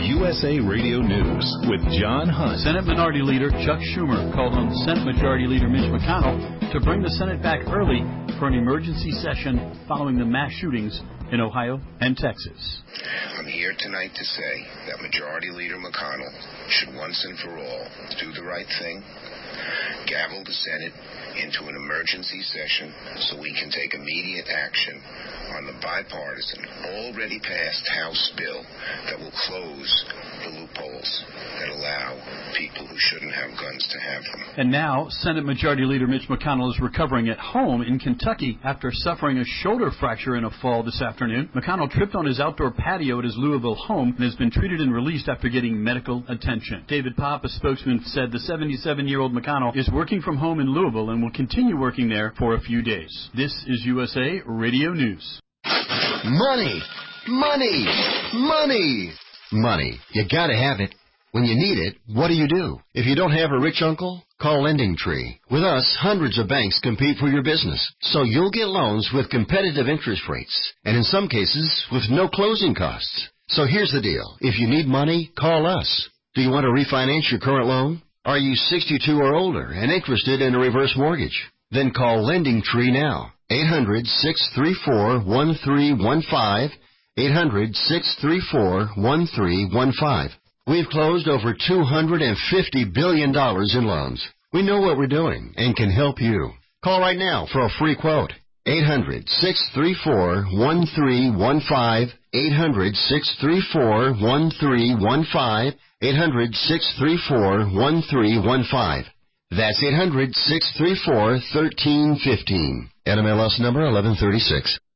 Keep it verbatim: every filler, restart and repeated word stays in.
U S A Radio News with John Hunt. Senate Minority Leader Chuck Schumer called on Senate Majority Leader Mitch McConnell to bring the Senate back early for an emergency session following the mass shootings in Ohio and Texas. I'm here tonight to say that Majority Leader McConnell should once and for all do the right thing, gavel the Senate into an emergency session so we can take immediate action on the bipartisan, already passed House bill that will close the loopholes that allow people who shouldn't have guns to have them. And now, Senate Majority Leader Mitch McConnell is recovering at home in Kentucky after suffering a shoulder fracture in a fall this afternoon. McConnell tripped on his outdoor patio at his Louisville home and has been treated and released after getting medical attention. David Popp, a spokesman, said the seventy-seven-year-old McConnell is working from home in Louisville and will continue working there for a few days. This is U S A Radio News. Money! Money! Money! Money. You gotta have it. When you need it, what do you do? If you don't have a rich uncle, call LendingTree. With us, hundreds of banks compete for your business, so you'll get loans with competitive interest rates, and in some cases, with no closing costs. So here's the deal. If you need money, call us. Do you want to refinance your current loan? Are you sixty-two or older and interested in a reverse mortgage? Then call LendingTree now. eight hundred, six three four, one three one five. eight hundred, six three four, one three one five. We've closed over two hundred fifty billion dollars in loans. We know what we're doing and can help you. Call right now for a free quote. eight hundred, six three four, one three one five. eight hundred, six three four, one three one five. eight hundred, six three four, one three one five. That's eight hundred, six three four, one three one five. N M L S number eleven thirty-six.